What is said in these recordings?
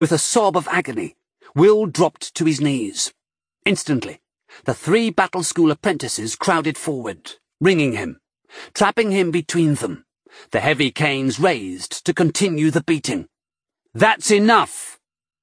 With a sob of agony, Will dropped to his knees. Instantly, the 3 battle school apprentices crowded forward, ringing him, trapping him between them, the heavy canes raised to continue the beating. "That's enough!"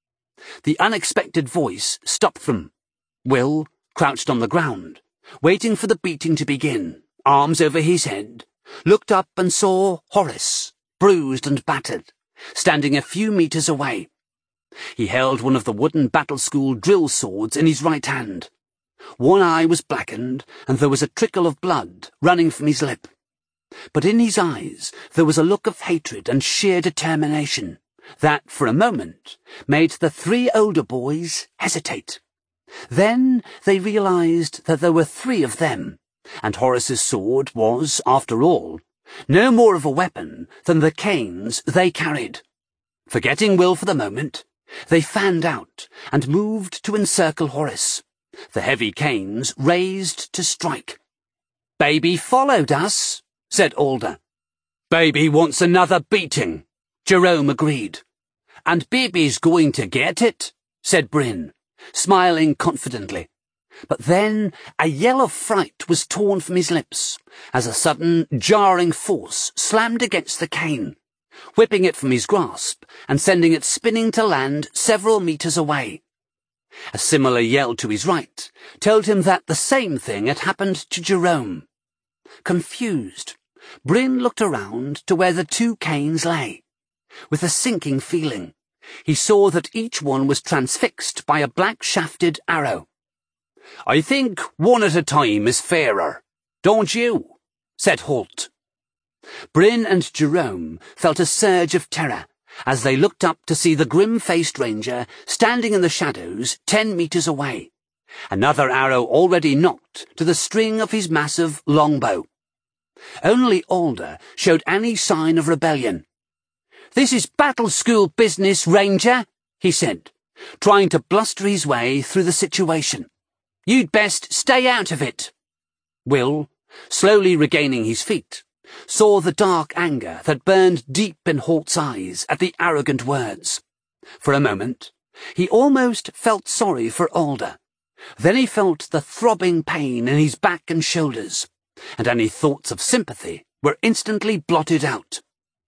The unexpected voice stopped them. Will crouched on the ground, waiting for the beating to begin, arms over his head, looked up and saw Horace, bruised and battered, standing a few meters away. He held one of the wooden battle school drill swords in his right hand. One eye was blackened, and there was a trickle of blood running from his lip. But in his eyes there was a look of hatred and sheer determination that, for a moment, made the 3 older boys hesitate. Then they realized that there were 3 of them, and Horace's sword was, after all, no more of a weapon than the canes they carried. Forgetting Will for the moment, they fanned out and moved to encircle Horace, the heavy canes raised to strike. "Baby followed us," said Alder. "Baby wants another beating," Jerome agreed. "And Baby's going to get it," said Bryn, smiling confidently. But then a yell of fright was torn from his lips as a sudden, jarring force slammed against the cane, whipping it from his grasp and sending it spinning to land several meters away. A similar yell to his right told him that the same thing had happened to Jerome. Confused, Bryn looked around to where the 2 canes lay. With a sinking feeling, he saw that each one was transfixed by a black-shafted arrow. "I think one at a time is fairer, don't you?" said Holt. Bryn and Jerome felt a surge of terror as they looked up to see the grim-faced ranger standing in the shadows 10 meters away, another arrow already knocked to the string of his massive longbow. Only Alder showed any sign of rebellion. "This is battle school business, Ranger," he said, trying to bluster his way through the situation. "You'd best stay out of it." Will, slowly regaining his feet, saw the dark anger that burned deep in Holt's eyes at the arrogant words. For a moment, he almost felt sorry for Alder. Then he felt the throbbing pain in his back and shoulders, and any thoughts of sympathy were instantly blotted out.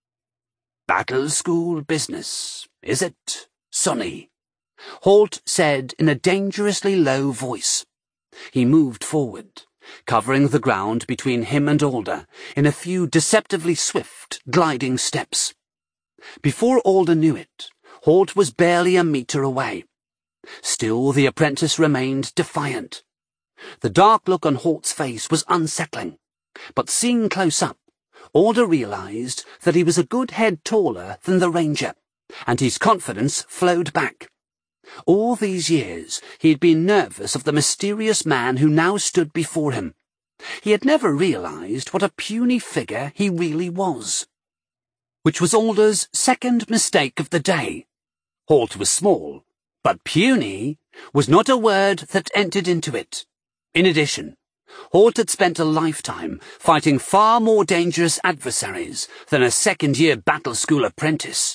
"Battle school business, is it, Sonny?" Holt said in a dangerously low voice. He moved forward, covering the ground between him and Alder in a few deceptively swift, gliding steps. Before Alder knew it, Holt was barely a meter away. Still the apprentice remained defiant. The dark look on Holt's face was unsettling, but seen close up, Alder realized that he was a good head taller than the ranger, and his confidence flowed back. All these years he had been nervous of the mysterious man who now stood before him. He had never realized what a puny figure he really was. Which was Alder's second mistake of the day. Holt was small, but puny was not a word that entered into it. In addition, Holt had spent a lifetime fighting far more dangerous adversaries than a second-year battle school apprentice.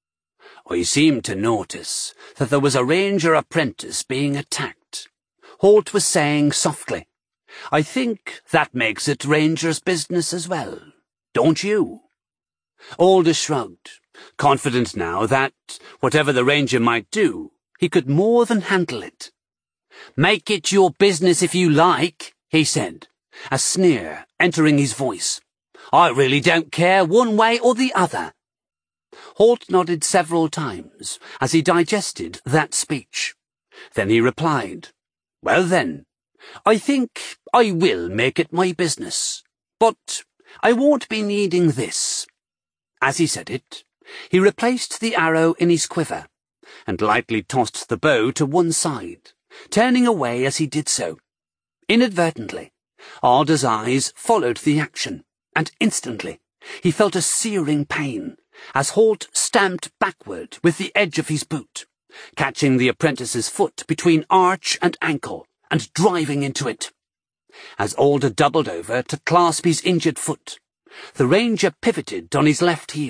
"I seemed to notice that there was a ranger apprentice being attacked," Holt was saying softly. "I think that makes it ranger's business as well, don't you?" Alder shrugged, confident now that, whatever the ranger might do, he could more than handle it. "Make it your business if you like," he said, a sneer entering his voice. "I really don't care one way or the other." Holt nodded several times as he digested that speech. Then he replied, "Well then, I think I will make it my business, but I won't be needing this." As he said it, he replaced the arrow in his quiver and lightly tossed the bow to one side, turning away as he did so. Inadvertently, Alder's eyes followed the action, and instantly he felt a searing pain as Holt stamped backward with the edge of his boot, catching the apprentice's foot between arch and ankle and driving into it. As Alder doubled over to clasp his injured foot, the ranger pivoted on his left heel,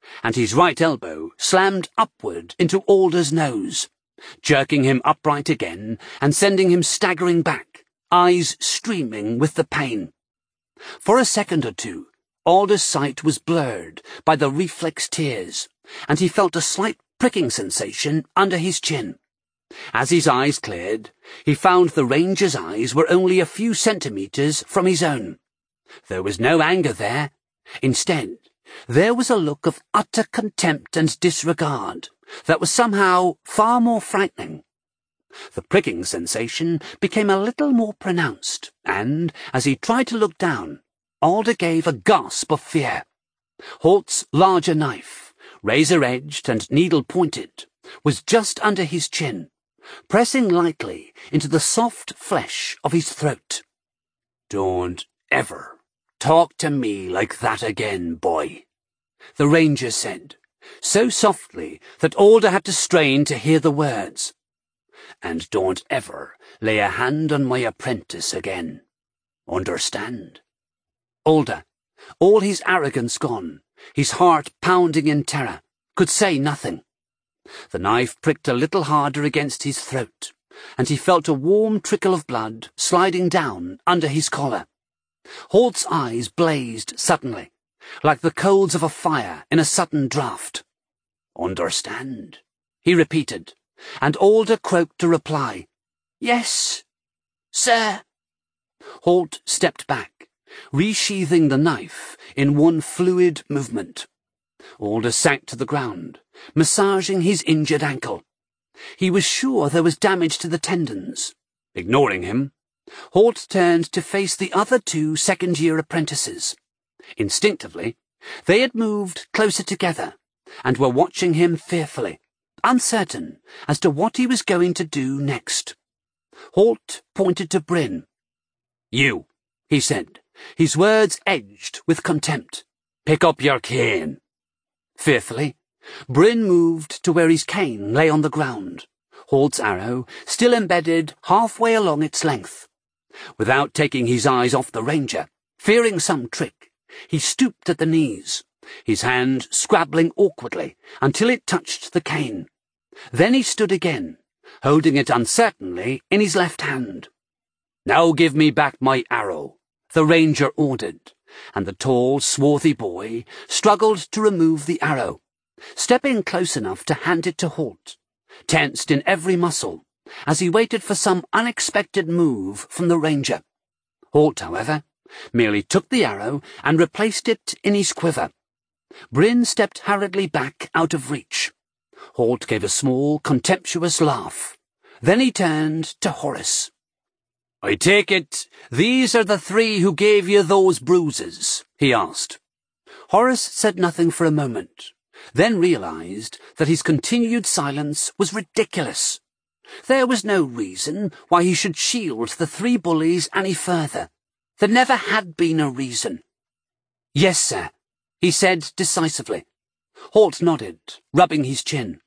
and his right elbow slammed upward into Alder's nose, jerking him upright again and sending him staggering back, eyes streaming with the pain. For a second or two, Alder's sight was blurred by the reflex tears, and he felt a slight pricking sensation under his chin. As his eyes cleared, he found the ranger's eyes were only a few centimetres from his own. There was no anger there. Instead, there was a look of utter contempt and disregard that was somehow far more frightening. The pricking sensation became a little more pronounced, and, as he tried to look down, Alder gave a gasp of fear. Holt's larger knife, razor-edged and needle-pointed, was just under his chin, pressing lightly into the soft flesh of his throat. "Don't ever talk to me like that again, boy," the ranger said, so softly that Alder had to strain to hear the words. "And don't ever lay a hand on my apprentice again. Understand?" Alder, all his arrogance gone, his heart pounding in terror, could say nothing. The knife pricked a little harder against his throat, and he felt a warm trickle of blood sliding down under his collar. Holt's eyes blazed suddenly, like the coals of a fire in a sudden draught. "Understand?" he repeated, and Alder croaked a reply. "Yes, sir." Holt stepped back, resheathing the knife in one fluid movement. Alder sank to the ground, massaging his injured ankle. He was sure there was damage to the tendons. Ignoring him, Holt turned to face the other two second-year apprentices. Instinctively, they had moved closer together and were watching him fearfully, uncertain as to what he was going to do next. Holt pointed to Bryn. "You," he said, his words edged with contempt. "Pick up your cane." Fearfully, Bryn moved to where his cane lay on the ground, Holt's arrow still embedded halfway along its length. Without taking his eyes off the ranger, fearing some trick, he stooped at the knees, his hand scrabbling awkwardly until it touched the cane. Then he stood again, holding it uncertainly in his left hand. "Now give me back my arrow," the ranger ordered, and the tall, swarthy boy struggled to remove the arrow, stepping close enough to hand it to Holt, tensed in every muscle, as he waited for some unexpected move from the ranger. Holt, however, merely took the arrow and replaced it in his quiver. Bryn stepped hurriedly back out of reach. Holt gave a small, contemptuous laugh. Then he turned to Horace. "I take it these are the three who gave you those bruises?" he asked. Horace said nothing for a moment, then realized that his continued silence was ridiculous. There was no reason why he should shield the three bullies any further. There never had been a reason. "Yes, sir," he said decisively. Holt nodded, rubbing his chin.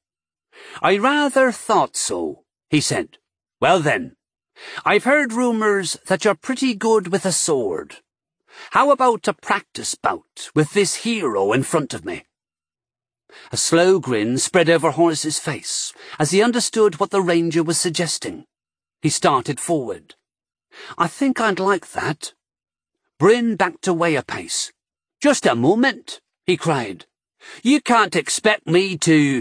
"I rather thought so," he said. "Well then, I've heard rumours that you're pretty good with a sword. How about a practice bout with this hero in front of me?" A slow grin spread over Horace's face as he understood what the ranger was suggesting. He started forward. "I think I'd like that." Bryn backed away a pace. "Just a moment," he cried. "You can't expect me to—"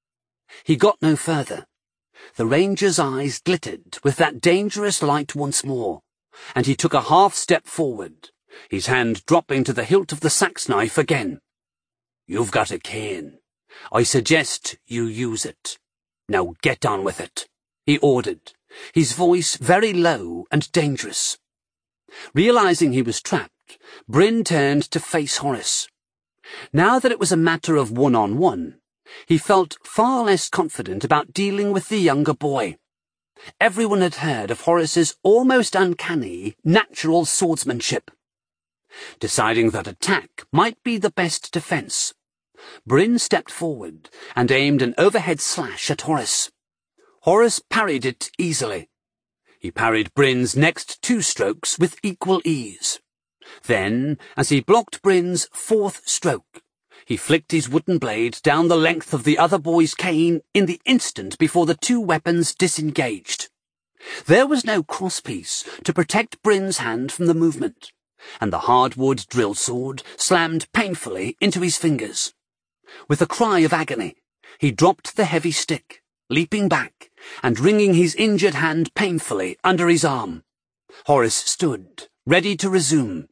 He got no further. The ranger's eyes glittered with that dangerous light once more, and he took a half-step forward, his hand dropping to the hilt of the sax knife again. "You've got a cane. I suggest you use it. Now get on with it," he ordered, his voice very low and dangerous. Realizing he was trapped, Bryn turned to face Horace. Now that it was a matter of one-on-one, he felt far less confident about dealing with the younger boy. Everyone had heard of Horace's almost uncanny, natural swordsmanship. Deciding that attack might be the best defence, Bryn stepped forward and aimed an overhead slash at Horace. Horace parried it easily. He parried Bryn's next two strokes with equal ease. Then, as he blocked Bryn's fourth stroke, He flicked his wooden blade down the length of the other boy's cane in the instant before the two weapons disengaged. There was no crosspiece to protect Bryn's hand from the movement, and the hardwood drill sword slammed painfully into his fingers. With a cry of agony, he dropped the heavy stick, leaping back and wringing his injured hand painfully under his arm. Horace stood, ready to resume.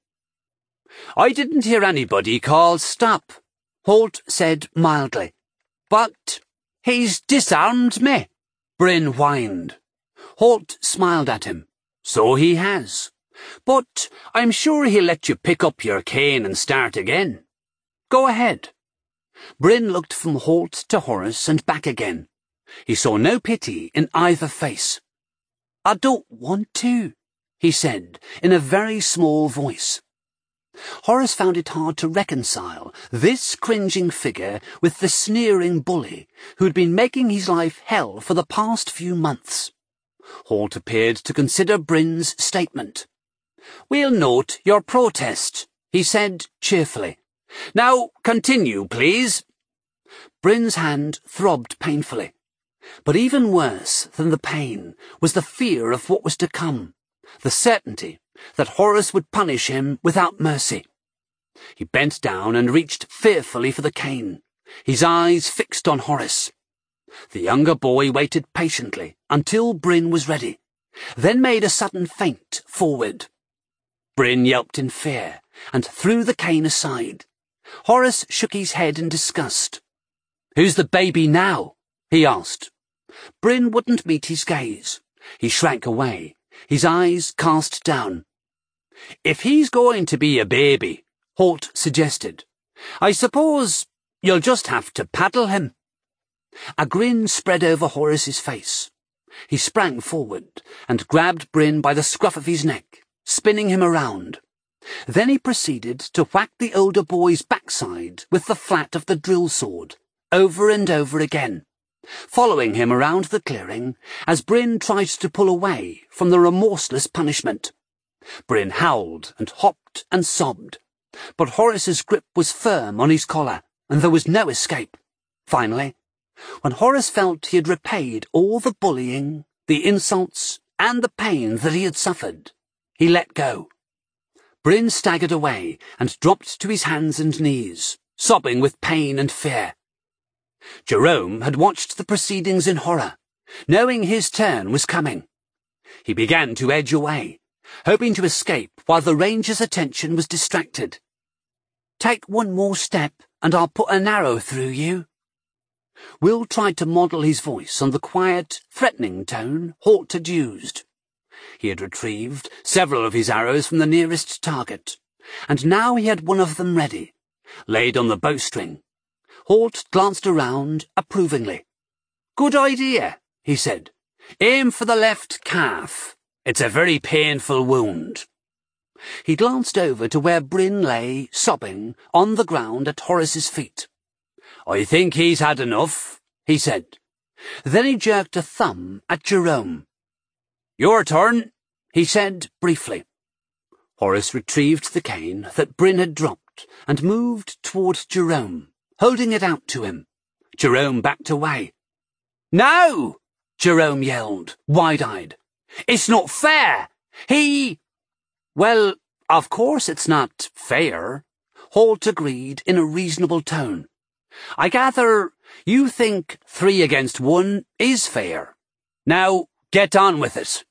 "I didn't hear anybody call stop," Holt said mildly. "But he's disarmed me," Bryn whined. Holt smiled at him. "So he has. But I'm sure he'll let you pick up your cane and start again. Go ahead." Bryn looked from Holt to Horace and back again. He saw no pity in either face. "I don't want to," he said in a very small voice. Horace found it hard to reconcile this cringing figure with the sneering bully who'd been making his life hell for the past few months. Holt appeared to consider Bryn's statement. "We'll note your protest," he said cheerfully. "Now continue, please." Bryn's hand throbbed painfully. But even worse than the pain was the fear of what was to come, the certainty that Horace would punish him without mercy. He bent down and reached fearfully for the cane, his eyes fixed on Horace. The younger boy waited patiently until Bryn was ready, then made a sudden feint forward. Bryn yelped in fear and threw the cane aside. Horace shook his head in disgust. "Who's the baby now?" he asked. Bryn wouldn't meet his gaze. He shrank away, his eyes cast down. "If he's going to be a baby," Holt suggested, "I suppose you'll just have to paddle him." A grin spread over Horace's face. He sprang forward and grabbed Bryn by the scruff of his neck, spinning him around. Then he proceeded to whack the older boy's backside with the flat of the drill sword, over and over again, following him around the clearing as Bryn tried to pull away from the remorseless punishment. Bryn howled and hopped and sobbed, but Horace's grip was firm on his collar, and there was no escape. Finally, when Horace felt he had repaid all the bullying, the insults, and the pain that he had suffered, he let go. Bryn staggered away and dropped to his hands and knees, sobbing with pain and fear. Jerome had watched the proceedings in horror, knowing his turn was coming. He began to edge away, hoping to escape while the ranger's attention was distracted. "Take one more step and I'll put an arrow through you." Will tried to model his voice on the quiet, threatening tone Holt had used. He had retrieved several of his arrows from the nearest target, and now he had one of them ready, laid on the bowstring. Holt glanced around approvingly. "Good idea," he said. "Aim for the left calf. It's a very painful wound." He glanced over to where Bryn lay, sobbing, on the ground at Horace's feet. "I think he's had enough," he said. Then he jerked a thumb at Jerome. "Your turn," he said briefly. Horace retrieved the cane that Bryn had dropped and moved toward Jerome, holding it out to him. Jerome backed away. "No!" Jerome yelled, wide-eyed. "It's not fair! He—" "Well, of course it's not fair," Holt agreed in a reasonable tone. "I gather you think 3 against 1 is fair. Now, get on with it."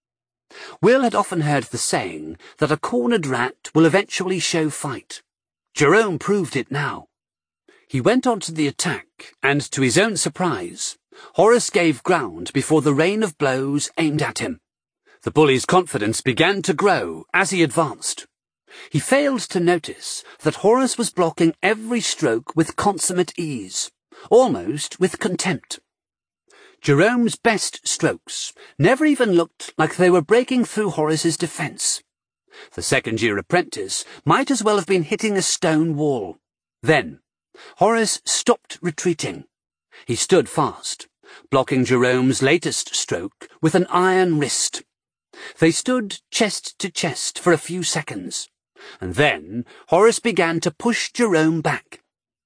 Will had often heard the saying that a cornered rat will eventually show fight. Jerome proved it now. He went on to the attack, and to his own surprise, Horace gave ground before the rain of blows aimed at him. The bully's confidence began to grow as he advanced. He failed to notice that Horace was blocking every stroke with consummate ease, almost with contempt. Jerome's best strokes never even looked like they were breaking through Horace's defence. The second-year apprentice might as well have been hitting a stone wall. Then, Horace stopped retreating. He stood fast, blocking Jerome's latest stroke with an iron wrist. They stood chest to chest for a few seconds, and then Horace began to push Jerome back.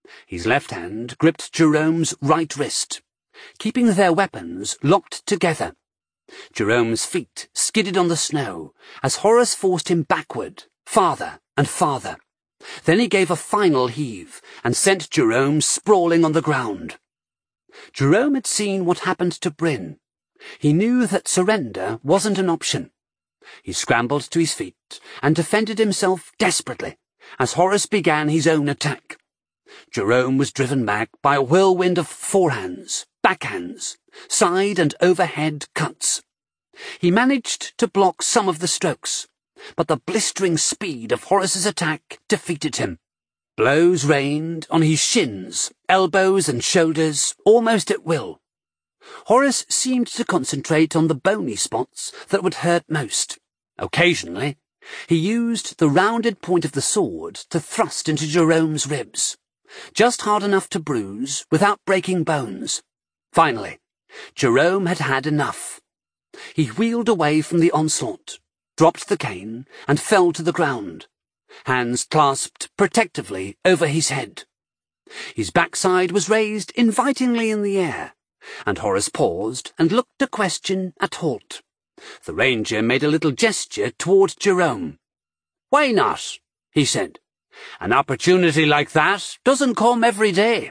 His left hand gripped Jerome's right wrist, keeping their weapons locked together. Jerome's feet skidded on the snow as Horace forced him backward, farther and farther. Then he gave a final heave and sent Jerome sprawling on the ground. Jerome had seen what happened to Bryn. He knew that surrender wasn't an option. He scrambled to his feet and defended himself desperately as Horace began his own attack. Jerome was driven back by a whirlwind of forehands, backhands, side and overhead cuts. He managed to block some of the strokes, but the blistering speed of Horace's attack defeated him. Blows rained on his shins, elbows and shoulders, almost at will. Horace seemed to concentrate on the bony spots that would hurt most. Occasionally, he used the rounded point of the sword to thrust into Jerome's ribs, just hard enough to bruise without breaking bones. Finally, Jerome had had enough. He wheeled away from the onslaught, dropped the cane, and fell to the ground, hands clasped protectively over his head. His backside was raised invitingly in the air, and Horace paused and looked a question at Holt. The ranger made a little gesture toward Jerome. "Why not?" he said. "An opportunity like that doesn't come every day."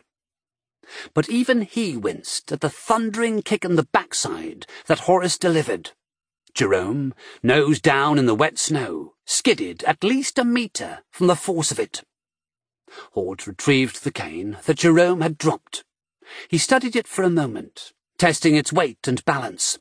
But even he winced at the thundering kick in the backside that Horace delivered. Jerome, nose down in the wet snow, skidded at least a metre from the force of it. Holt retrieved the cane that Jerome had dropped. He studied it for a moment, testing its weight and balance.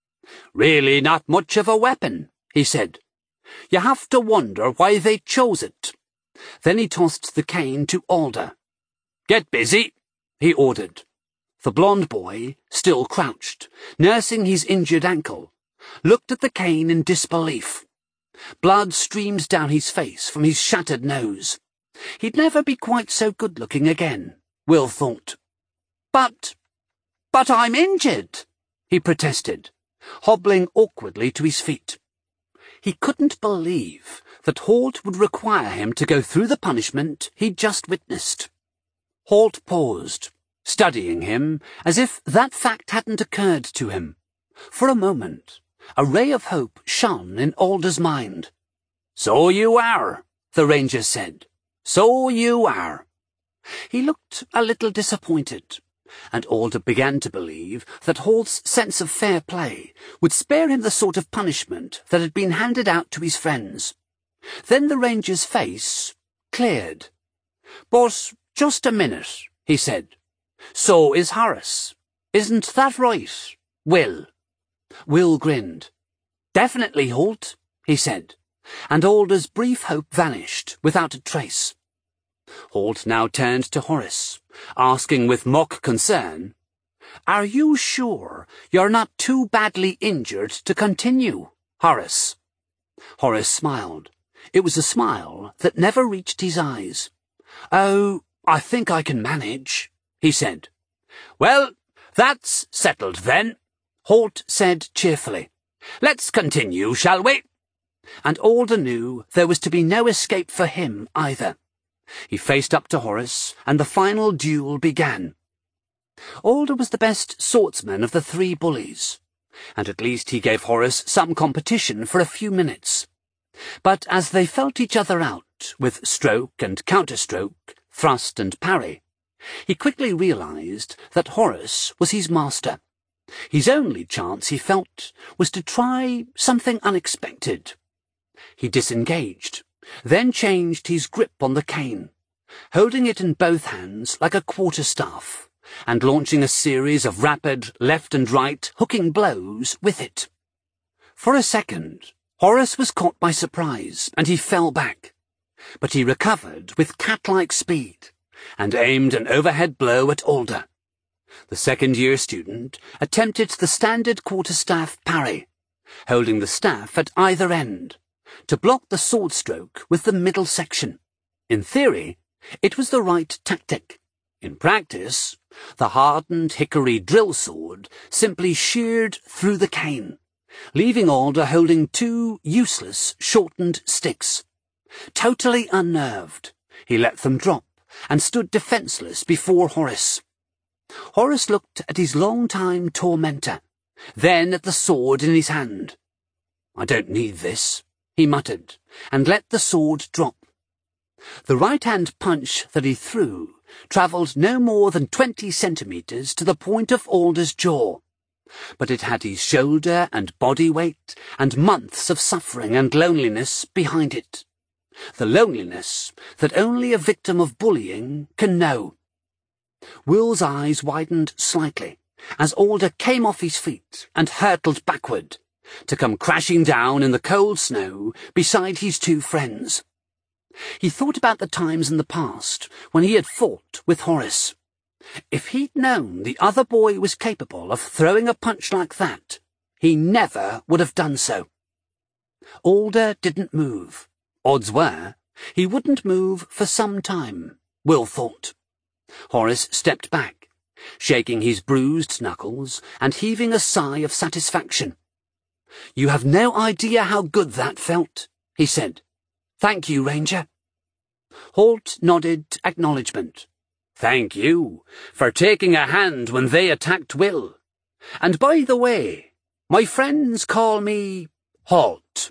"Really not much of a weapon," he said. "You have to wonder why they chose it." Then he tossed the cane to Alder. "Get busy," he ordered. The blond boy, still crouched, nursing his injured ankle, looked at the cane in disbelief. Blood streamed down his face from his shattered nose. He'd never be quite so good-looking again, Will thought. But I'm injured," he protested, hobbling awkwardly to his feet. He couldn't believe that Holt would require him to go through the punishment he'd just witnessed. Holt paused, studying him as if that fact hadn't occurred to him. For a moment, a ray of hope shone in Alder's mind. "So you are," the ranger said. "So you are." He looked a little disappointed, and Alder began to believe that Holt's sense of fair play would spare him the sort of punishment that had been handed out to his friends. Then the ranger's face cleared. "But just a minute," he said. "So is Horace. Isn't that right, Will?" Will grinned. "Definitely, Holt," he said, and Alder's brief hope vanished without a trace. Holt now turned to Horace, asking with mock concern, "Are you sure you're not too badly injured to continue, Horace?" Horace smiled. It was a smile that never reached his eyes. "Oh, I think I can manage," he said. "Well, that's settled then," Holt said cheerfully. "Let's continue, shall we?" And Alder knew there was to be no escape for him either. He faced up to Horace, and the final duel began. Alder was the best swordsman of the three bullies, and at least he gave Horace some competition for a few minutes. But as they felt each other out, with stroke and counterstroke, thrust and parry, he quickly realized that Horace was his master. His only chance, he felt, was to try something unexpected. He disengaged, then changed his grip on the cane, holding it in both hands like a quarterstaff, and launching a series of rapid left and right hooking blows with it. For a second, Horace was caught by surprise, and he fell back. But he recovered with cat-like speed, and aimed an overhead blow at Alder. The second-year student attempted the standard quarterstaff parry, holding the staff at either end, to block the sword stroke with the middle section. In theory, it was the right tactic. In practice, the hardened hickory drill sword simply sheared through the cane, leaving Alder holding two useless shortened sticks. Totally unnerved, he let them drop and stood defenceless before Horace. Horace looked at his long-time tormentor, then at the sword in his hand. "I don't need this," he muttered, and let the sword drop. The right-hand punch that he threw travelled no more than 20 centimetres to the point of Alder's jaw, but it had his shoulder and body weight and months of suffering and loneliness behind it. The loneliness that only a victim of bullying can know. Will's eyes widened slightly as Alder came off his feet and hurtled backward, to come crashing down in the cold snow beside his two friends. He thought about the times in the past when he had fought with Horace. If he'd known the other boy was capable of throwing a punch like that, he never would have done so. Alder didn't move. Odds were, he wouldn't move for some time, Will thought. Horace stepped back, shaking his bruised knuckles and heaving a sigh of satisfaction. "You have no idea how good that felt," he said. "Thank you, Ranger." Holt nodded acknowledgement. "Thank you for taking a hand when they attacked Will. And by the way, my friends call me Halt."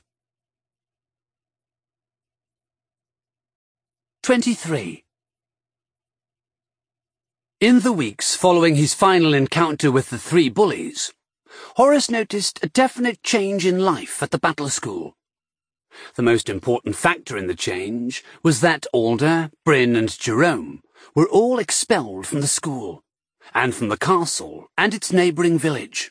23. In the weeks following his final encounter with the three bullies, Horace noticed a definite change in life at the battle school. The most important factor in the change was that Alder, Bryn and Jerome were all expelled from the school, and from the castle and its neighbouring village.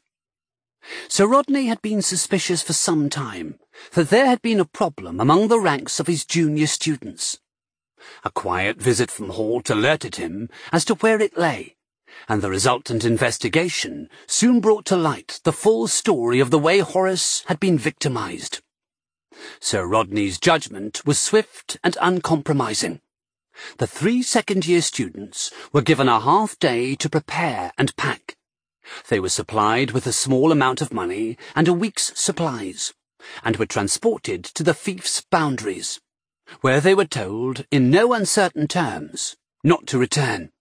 Sir Rodney had been suspicious for some time that there had been a problem among the ranks of his junior students. A quiet visit from Holt alerted him as to where it lay, and the resultant investigation soon brought to light the full story of the way Horace had been victimised. Sir Rodney's judgment was swift and uncompromising. The 3 second-year students were given a half-day to prepare and pack. They were supplied with a small amount of money and a week's supplies, and were transported to the fief's boundaries, where they were told, in no uncertain terms, not to return.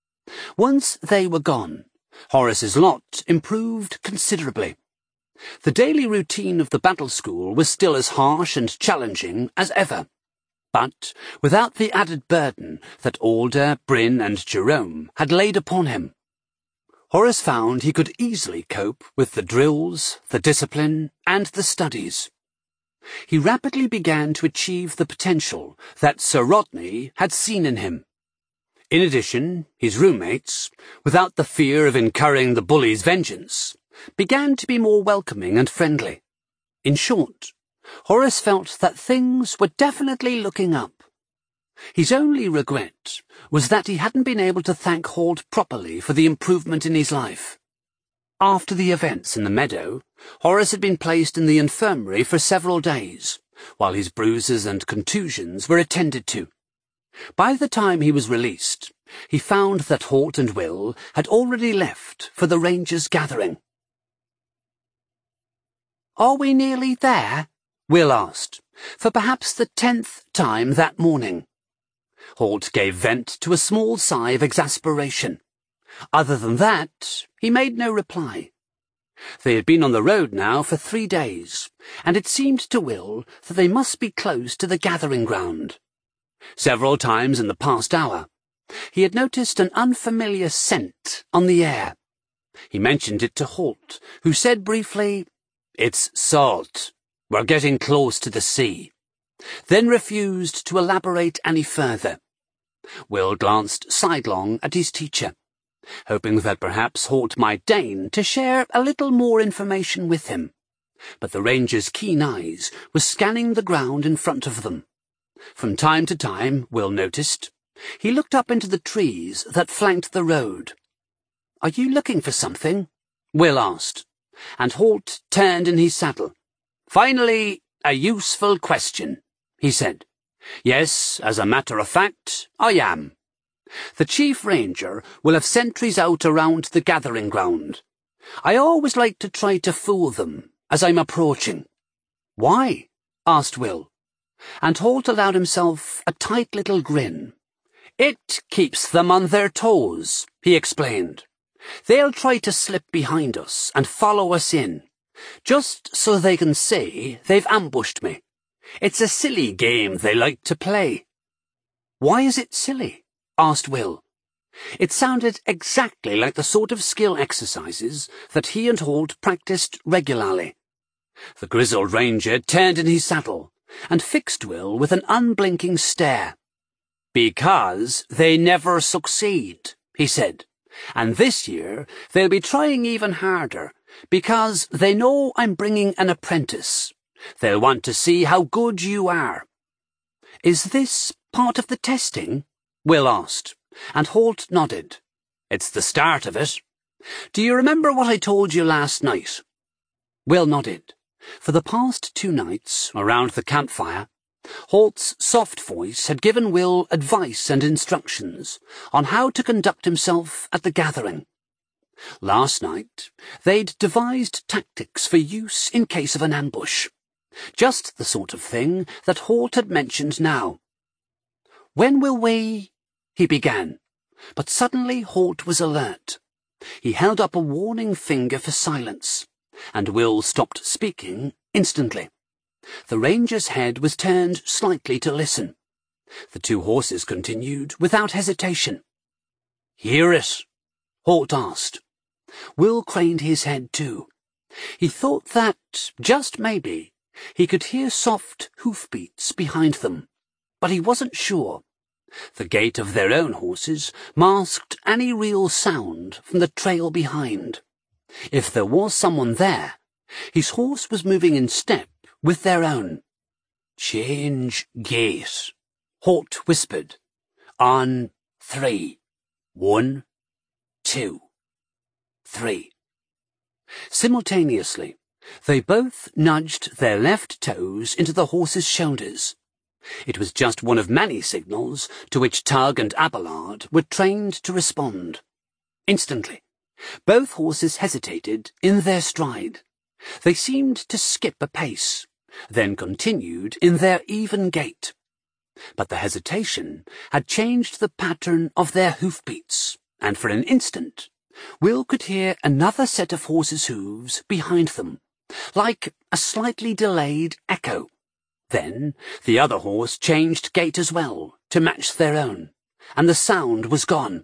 Once they were gone, Horace's lot improved considerably. The daily routine of the battle school was still as harsh and challenging as ever, but without the added burden that Alder, Bryn and Jerome had laid upon him. Horace found he could easily cope with the drills, the discipline, and the studies. He rapidly began to achieve the potential that Sir Rodney had seen in him. In addition, his roommates, without the fear of incurring the bully's vengeance, began to be more welcoming and friendly. In short, Horace felt that things were definitely looking up. His only regret was that he hadn't been able to thank Holt properly for the improvement in his life. After the events in the meadow, Horace had been placed in the infirmary for several days, while his bruises and contusions were attended to. By the time he was released, he found that Holt and Will had already left for the Rangers' gathering. "Are we nearly there?" Will asked, for perhaps the 10th time that morning. Holt gave vent to a small sigh of exasperation. Other than that, he made no reply. They had been on the road now for 3 days, and it seemed to Will that they must be close to the gathering ground. Several times in the past hour, he had noticed an unfamiliar scent on the air. He mentioned it to Holt, who said briefly, "It's salt. We're getting close to the sea," then refused to elaborate any further. Will glanced sidelong at his teacher, hoping that perhaps Holt might deign to share a little more information with him. But the ranger's keen eyes were scanning the ground in front of them. From time to time, Will noticed, he looked up into the trees that flanked the road. "Are you looking for something?" Will asked, and Holt turned in his saddle. "Finally, a useful question," he said. "Yes, as a matter of fact, I am. The Chief Ranger will have sentries out around the gathering ground. I always like to try to fool them as I'm approaching." "Why?" asked Will, and Holt allowed himself a tight little grin. It keeps them on their toes, he explained. They'll try to slip behind us and follow us in, just so they can say they've ambushed me. It's a silly game they like to play. Why is it silly? Asked Will. It sounded exactly like the sort of skill exercises that he and Holt practiced regularly. The grizzled ranger turned in his saddle and fixed Will with an unblinking stare. Because they never succeed, he said, and this year they'll be trying even harder because they know I'm bringing an apprentice. They'll want to see how good you are. Is this part of the testing? Will asked, and Holt nodded. It's the start of it. Do you remember what I told you last night? Will nodded. For the past 2 nights, around the campfire, Holt's soft voice had given Will advice and instructions on how to conduct himself at the gathering. Last night, they'd devised tactics for use in case of an ambush. Just the sort of thing that Holt had mentioned now. When will we... he began, but suddenly Holt was alert. He held up a warning finger for silence, and Will stopped speaking instantly. The ranger's head was turned slightly to listen. The 2 horses continued without hesitation. Hear it? Holt asked. Will craned his head too. He thought that, just maybe, he could hear soft hoofbeats behind them, but he wasn't sure. The gait of their own horses masked any real sound from the trail behind. If there was someone there, his horse was moving in step with their own. Change gait, Holt whispered. On 3. 1, 2, 3. Simultaneously, they both nudged their left toes into the horse's shoulders. It was just one of many signals to which Tug and Abelard were trained to respond. Instantly, both horses hesitated in their stride. They seemed to skip a pace, then continued in their even gait. But the hesitation had changed the pattern of their hoofbeats, and for an instant, Will could hear another set of horses' hooves behind them, like a slightly delayed echo. Then the other horse changed gait as well, to match their own, and the sound was gone.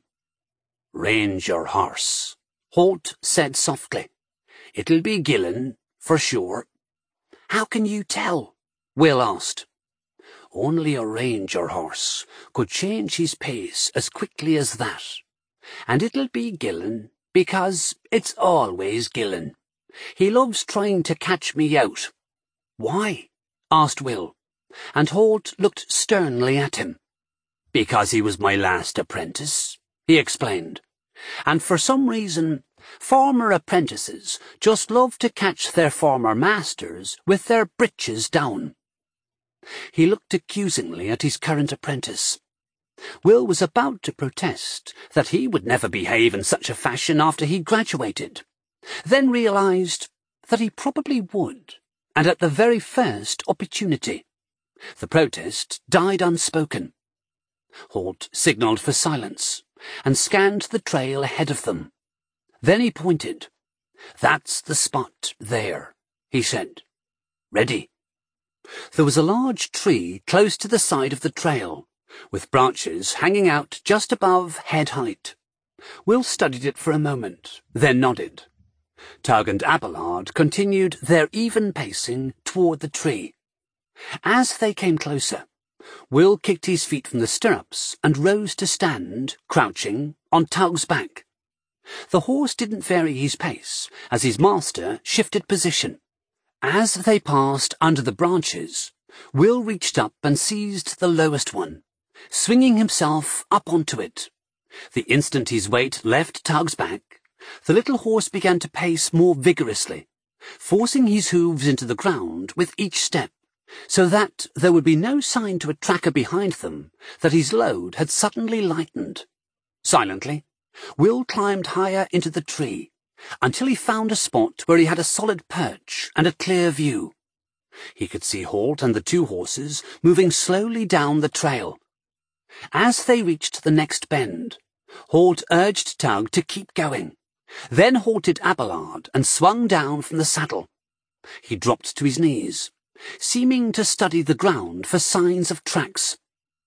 Range your horse, Holt said softly. It'll be Gillen, for sure. How can you tell? Will asked. Only a ranger horse could change his pace as quickly as that. And it'll be Gillen, because it's always Gillen. He loves trying to catch me out. Why? Asked Will, and Holt looked sternly at him. Because he was my last apprentice, he explained. And for some reason, former apprentices just love to catch their former masters with their breeches down. He looked accusingly at his current apprentice. Will was about to protest that he would never behave in such a fashion after he graduated, then realized that he probably would, and at the very first opportunity. The protest died unspoken. Holt signalled for silence, and scanned the trail ahead of them. Then he pointed. That's the spot there, he said. Ready. There was a large tree close to the side of the trail, with branches hanging out just above head height. Will studied it for a moment, then nodded. Tug and Abelard continued their even pacing toward the tree. As they came closer, Will kicked his feet from the stirrups and rose to stand, crouching, on Tug's back. The horse didn't vary his pace as his master shifted position. As they passed under the branches, Will reached up and seized the lowest one, swinging himself up onto it. The instant his weight left Tug's back, the little horse began to pace more vigorously, forcing his hooves into the ground with each step, so that there would be no sign to a tracker behind them that his load had suddenly lightened. Silently, Will climbed higher into the tree, until he found a spot where he had a solid perch and a clear view. He could see Holt and the 2 horses moving slowly down the trail. As they reached the next bend, Holt urged Tug to keep going, then halted Abelard and swung down from the saddle. He dropped to his knees, seeming to study the ground for signs of tracks.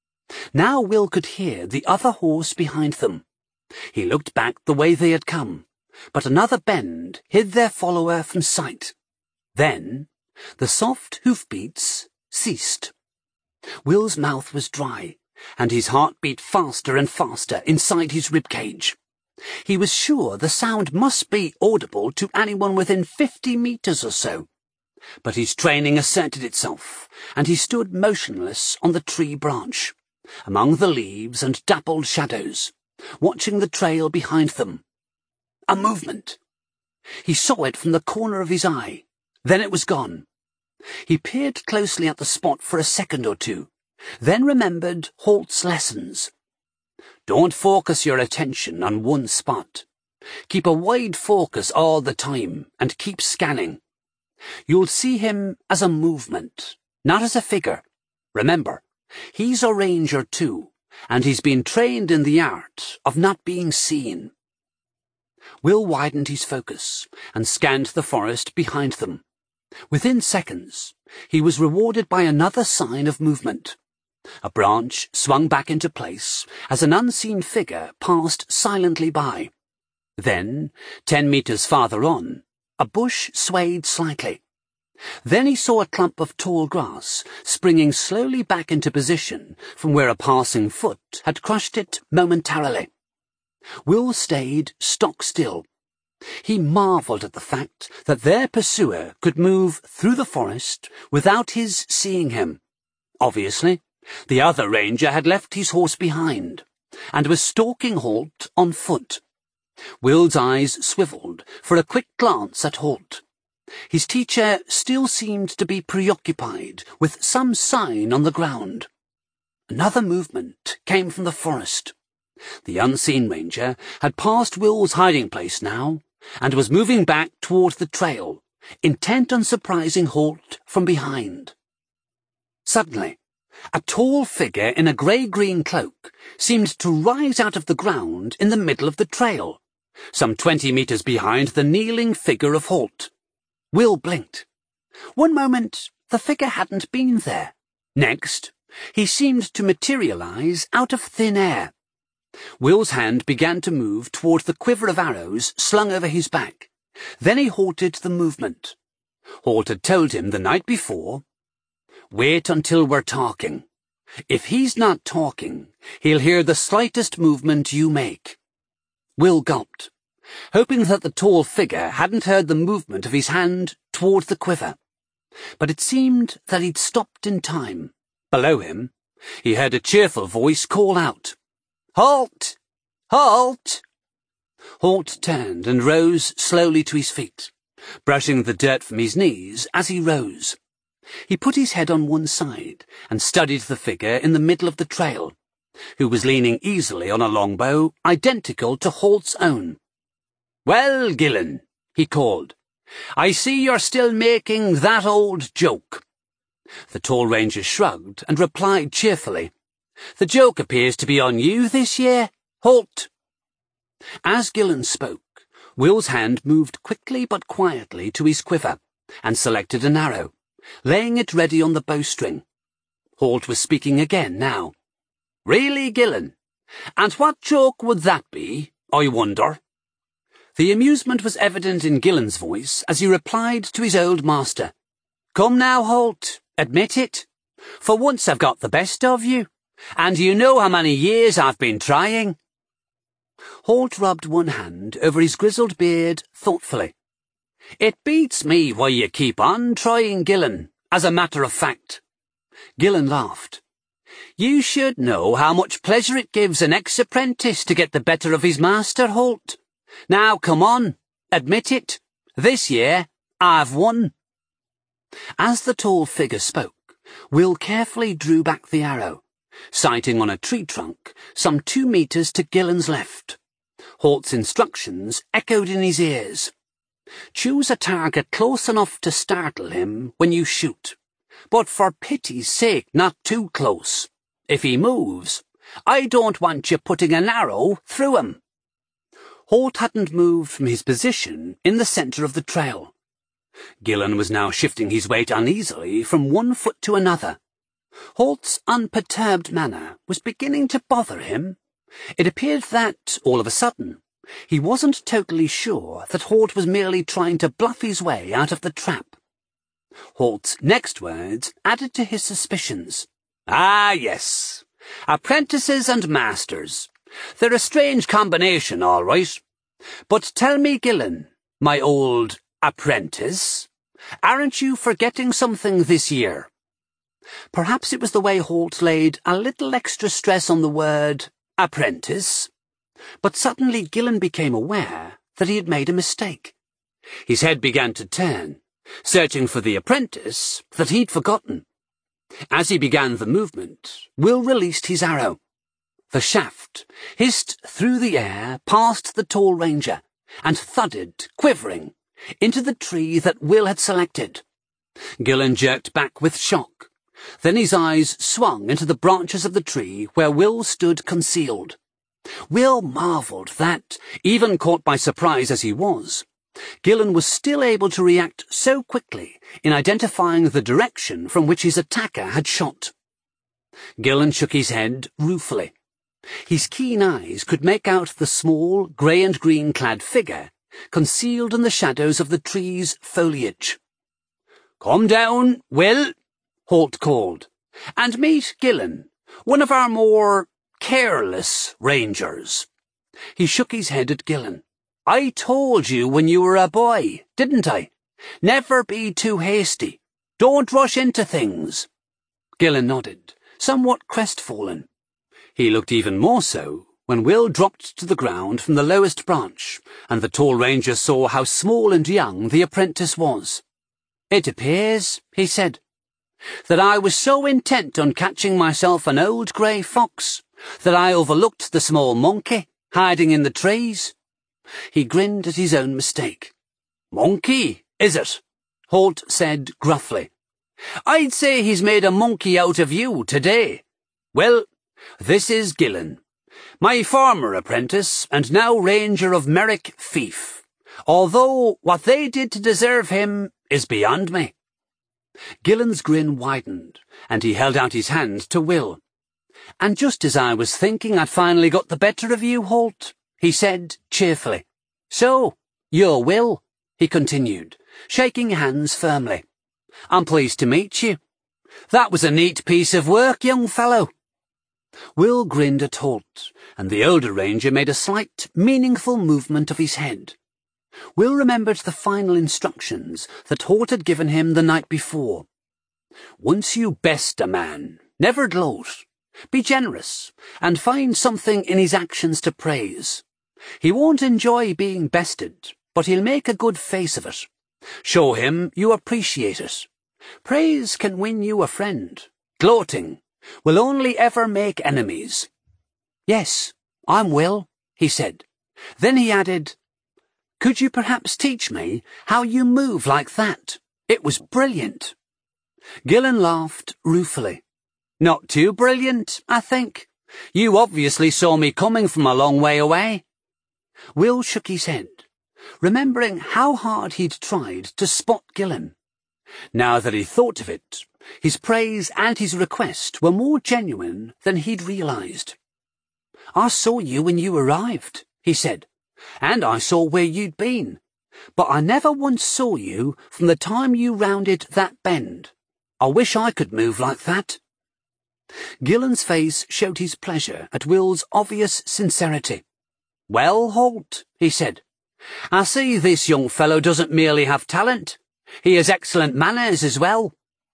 Now Will could hear the other horse behind them. He looked back the way they had come, but another bend hid their follower from sight. Then the soft hoofbeats ceased. Will's mouth was dry, and his heart beat faster and faster inside his ribcage. He was sure the sound must be audible to anyone within 50 meters or so. But his training asserted itself, and he stood motionless on the tree branch, among the leaves and dappled shadows, watching the trail behind them. A movement. He saw it from the corner of his eye. Then it was gone. He peered closely at the spot for a second or two, then remembered Holt's lessons. Don't focus your attention on one spot. Keep a wide focus all the time and keep scanning. You'll see him as a movement, not as a figure. Remember, he's a ranger too, and he's been trained in the art of not being seen. Will widened his focus and scanned the forest behind them. Within seconds, he was rewarded by another sign of movement. A branch swung back into place as an unseen figure passed silently by. Then, 10 meters farther on, a bush swayed slightly. Then he saw a clump of tall grass springing slowly back into position from where a passing foot had crushed it momentarily. Will stayed stock still. He marveled at the fact that their pursuer could move through the forest without his seeing him. Obviously, the other ranger had left his horse behind and was stalking Holt on foot. Will's eyes swiveled for a quick glance at Holt. His teacher still seemed to be preoccupied with some sign on the ground. Another movement came from the forest. The unseen ranger had passed Will's hiding place now and was moving back toward the trail, intent on surprising Holt from behind. Suddenly, a tall figure in a grey-green cloak seemed to rise out of the ground in the middle of the trail, some 20 meters behind the kneeling figure of Holt. Will blinked. One moment, the figure hadn't been there. Next, he seemed to materialize out of thin air. Will's hand began to move toward the quiver of arrows slung over his back. Then he halted the movement. Holt had told him the night before, "Wait until we're talking. If he's not talking, he'll hear the slightest movement you make." Will gulped, hoping that the tall figure hadn't heard the movement of his hand toward the quiver. But it seemed that he'd stopped in time. Below him, he heard a cheerful voice call out, "Halt! Halt!" Holt turned and rose slowly to his feet, brushing the dirt from his knees as he rose. He put his head on one side and studied the figure in the middle of the trail, who was leaning easily on a longbow identical to Holt's own. "Well, Gillen," he called, "I see you're still making that old joke." The tall ranger shrugged and replied cheerfully, "The joke appears to be on you this year, Holt." As Gillen spoke, Will's hand moved quickly but quietly to his quiver and selected an arrow, laying it ready on the bowstring. Holt was speaking again now. "Really, Gillen? And what joke would that be, I wonder?" The amusement was evident in Gillen's voice as he replied to his old master. "Come now, Holt, admit it. For once I've got the best of you, and you know how many years I've been trying." Holt rubbed one hand over his grizzled beard thoughtfully. "It beats me why you keep on trying, Gillen, as a matter of fact." Gillen laughed. "You should know how much pleasure it gives an ex-apprentice to get the better of his master, Holt. Now, come on, admit it. This year, I've won." As the tall figure spoke, Will carefully drew back the arrow, sighting on a tree trunk some 2 meters to Gillen's left. Holt's instructions echoed in his ears. "Choose a target close enough to startle him when you shoot, but for pity's sake not too close. If he moves, I don't want you putting an arrow through him." Holt hadn't moved from his position in the centre of the trail. Gillen was now shifting his weight uneasily from one foot to another. Holt's unperturbed manner was beginning to bother him. It appeared that, all of a sudden, he wasn't totally sure that Holt was merely trying to bluff his way out of the trap. Holt's next words added to his suspicions. "Ah, yes. Apprentices and masters. They're a strange combination, all right. But tell me, Gillen, my old apprentice, aren't you forgetting something this year?" Perhaps it was the way Holt laid a little extra stress on the word apprentice, but suddenly Gillen became aware that he had made a mistake. His head began to turn, searching for the apprentice that he'd forgotten. As he began the movement, Will released his arrow. The shaft hissed through the air past the tall ranger and thudded, quivering, into the tree that Will had selected. Gillen jerked back with shock. Then his eyes swung into the branches of the tree where Will stood concealed. Will marvelled that, even caught by surprise as he was, Gillen was still able to react so quickly in identifying the direction from which his attacker had shot. Gillen shook his head ruefully. His keen eyes could make out the small, grey and green-clad figure concealed in the shadows of the tree's foliage. "Come down, Will," Holt called, "and meet Gillen, one of our more careless rangers." He shook his head at Gillen. "I told you when you were a boy, didn't I? Never be too hasty. Don't rush into things." Gillen nodded, somewhat crestfallen. He looked even more so when Will dropped to the ground from the lowest branch, and the tall ranger saw how small and young the apprentice was. "It appears," he said, "that I was so intent on catching myself an old grey fox that I overlooked the small monkey hiding in the trees." He grinned at his own mistake. "Monkey, is it?" Holt said gruffly. "I'd say he's made a monkey out of you today. Well, this is Gillen, my former apprentice and now ranger of Merrick Fief, although what they did to deserve him is beyond me." Gillen's grin widened, and he held out his hand to Will. "And just as I was thinking I'd finally got the better of you, Holt," he said cheerfully. "So, you're Will," he continued, shaking hands firmly. "I'm pleased to meet you. That was a neat piece of work, young fellow." Will grinned at Holt, and the older ranger made a slight, meaningful movement of his head. Will remembered the final instructions that Holt had given him the night before. "Once you best a man, never gloat. Be generous, and find something in his actions to praise. He won't enjoy being bested, but he'll make a good face of it. Show him you appreciate it. Praise can win you a friend. Gloating will only ever make enemies." "Yes, I'm Will," he said. Then he added, "Could you perhaps teach me how you move like that? It was brilliant." Gillen laughed ruefully. "Not too brilliant, I think. You obviously saw me coming from a long way away." Will shook his head, remembering how hard he'd tried to spot Gillen. Now that he thought of it, his praise and his request were more genuine than he'd realized. "I saw you when you arrived," he said, "and I saw where you'd been, but I never once saw you from the time you rounded that bend. I wish I could move like that." Gillen's face showed his pleasure at Will's obvious sincerity. "Well, Holt," he said, "I see this young fellow doesn't merely have talent. He has excellent manners as well."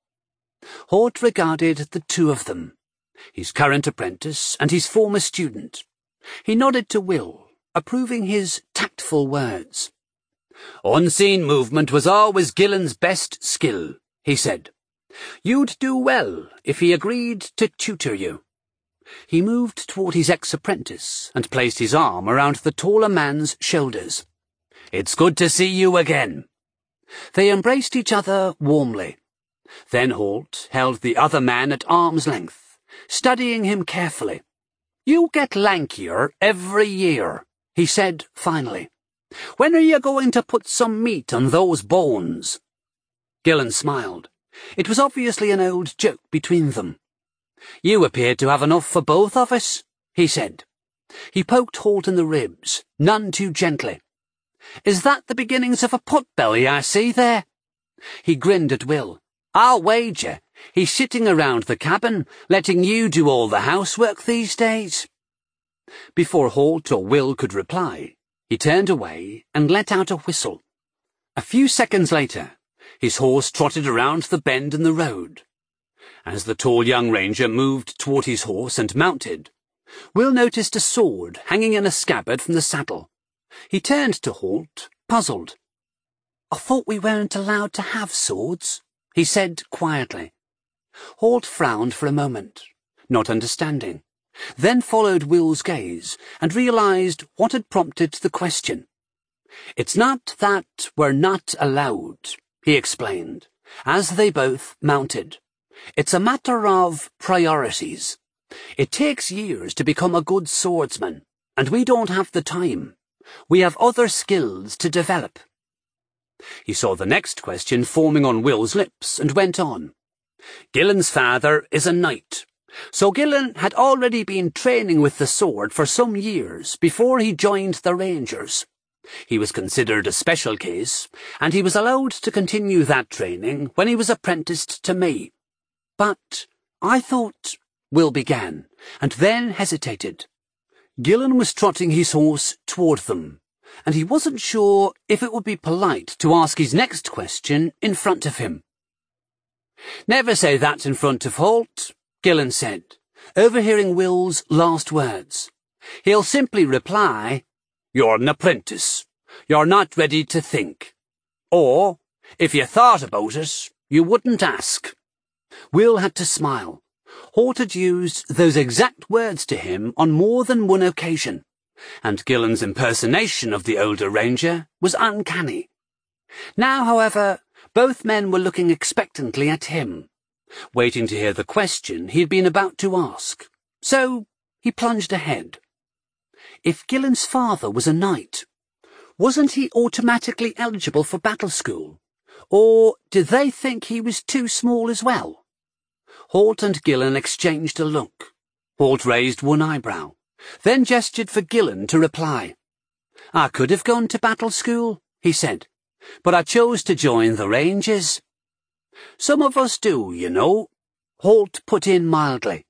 Holt regarded the two of them, his current apprentice and his former student. He nodded to Will, approving his tactful words. "Unseen movement was always Gillen's best skill," he said. "You'd do well if he agreed to tutor you." He moved toward his ex-apprentice and placed his arm around the taller man's shoulders. "It's good to see you again." They embraced each other warmly. Then Holt held the other man at arm's length, studying him carefully. You get lankier every year, he said finally. When are you going to put some meat on those bones? Gillen smiled. It was obviously an old joke between them. You appear to have enough for both of us, he said. He poked Holt in the ribs, none too gently. Is that the beginnings of a pot-belly I see there? He grinned at Will. I'll wager he's sitting around the cabin, letting you do all the housework these days. Before Holt or Will could reply, he turned away and let out a whistle. A few seconds later, his horse trotted around the bend in the road. As the tall young ranger moved toward his horse and mounted, Will noticed a sword hanging in a scabbard from the saddle. He turned to Holt, puzzled. I thought we weren't allowed to have swords, he said quietly. Holt frowned for a moment, not understanding, then followed Will's gaze and realized what had prompted the question. It's not that we're not allowed, he explained, as they both mounted. It's a matter of priorities. It takes years to become a good swordsman, and we don't have the time. We have other skills to develop. He saw the next question forming on Will's lips and went on. Gillen's father is a knight, so Gillen had already been training with the sword for some years before he joined the Rangers. He was considered a special case, and he was allowed to continue that training when he was apprenticed to me. But I thought, Will began, and then hesitated. Gillen was trotting his horse toward them, and he wasn't sure if it would be polite to ask his next question in front of him. Never say that in front of Holt, Gillen said, overhearing Will's last words. He'll simply reply, You're an apprentice. You're not ready to think. Or, if you thought about it, you wouldn't ask. Will had to smile. Holt had used those exact words to him on more than one occasion, and Gillen's impersonation of the older ranger was uncanny. Now, however, both men were looking expectantly at him, waiting to hear the question he had been about to ask. So he plunged ahead. If Gillen's father was a knight, wasn't he automatically eligible for battle school? Or did they think he was too small as well? Holt and Gillen exchanged a look. Holt raised one eyebrow, then gestured for Gillen to reply. I could have gone to battle school, he said, but I chose to join the Rangers. Some of us do, you know, Holt put in mildly.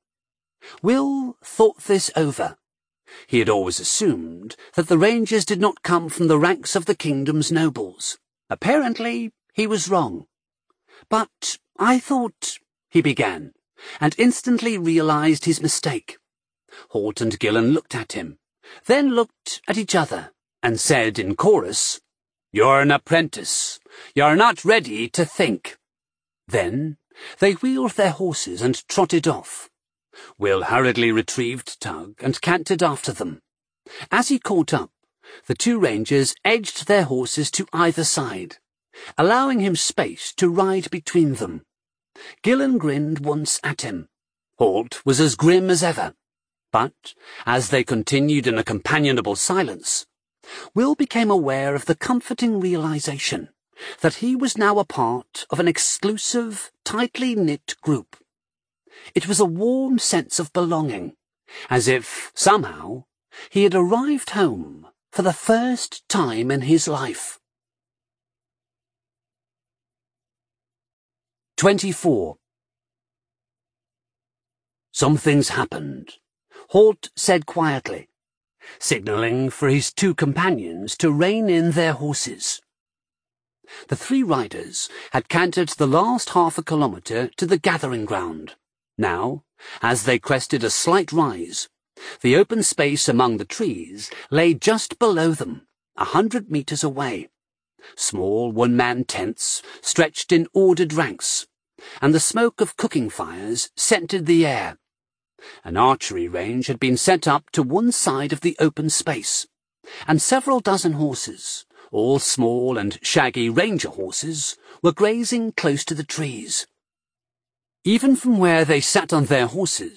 Will thought this over. He had always assumed that the Rangers did not come from the ranks of the kingdom's nobles. Apparently, he was wrong. But I thought, he began, and instantly realized his mistake. Holt and Gillen looked at him, then looked at each other, and said in chorus, You're an apprentice. You're not ready to think. Then they wheeled their horses and trotted off. Will hurriedly retrieved Tug and cantered after them. As he caught up, the two rangers edged their horses to either side, allowing him space to ride between them. Gillen grinned once at him. Holt was as grim as ever. But, as they continued in a companionable silence, Will became aware of the comforting realization that he was now a part of an exclusive, tightly knit group. It was a warm sense of belonging, as if, somehow, he had arrived home for the first time in his life. 24. Something's happened, Holt said quietly, signalling for his two companions to rein in their horses. The three riders had cantered the last half a kilometre to the gathering ground. Now, as they crested a slight rise, the open space among the trees lay just below them, 100 metres away. Small one-man tents stretched in ordered ranks, and the smoke of cooking fires scented the air. An archery range had been set up to one side of the open space, and several dozen horses, all small and shaggy ranger horses, were grazing close to the trees. Even from where they sat on their horses,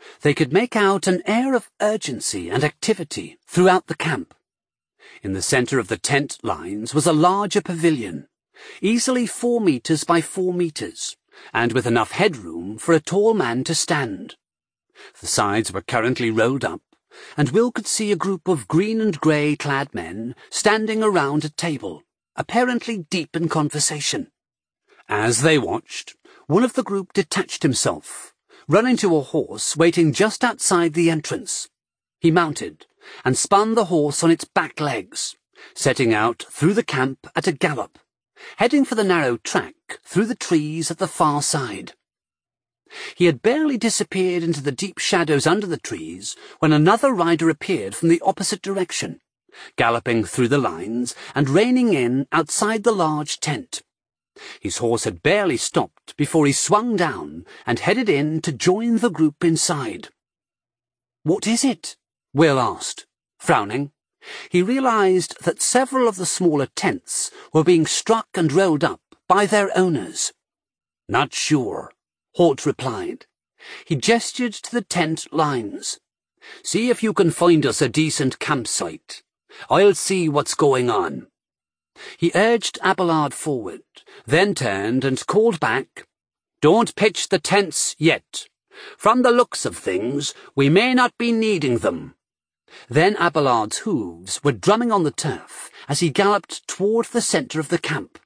They could make out an air of urgency and activity throughout the camp. In the centre of the tent lines was a larger pavilion, easily 4 meters by 4 meters, and with enough headroom for a tall man to stand. The sides were currently rolled up, and Will could see a group of green and grey clad men standing around a table, apparently deep in conversation. As they watched, one of the group detached himself, running to a horse waiting just outside the entrance. He mounted and spun the horse on its back legs, setting out through the camp at a gallop, heading for the narrow track through the trees at the far side. He had barely disappeared into the deep shadows under the trees when another rider appeared from the opposite direction, galloping through the lines and reining in outside the large tent. His horse had barely stopped before he swung down and headed in to join the group inside. "What is it?" Will asked, frowning. He realized that several of the smaller tents were being struck and rolled up by their owners. "Not sure," Holt replied. He gestured to the tent lines. "See if you can find us a decent campsite. I'll see what's going on." He urged Abelard forward, then turned and called back, "Don't pitch the tents yet. From the looks of things, we may not be needing them." Then Abelard's hooves were drumming on the turf as he galloped toward the centre of the camp.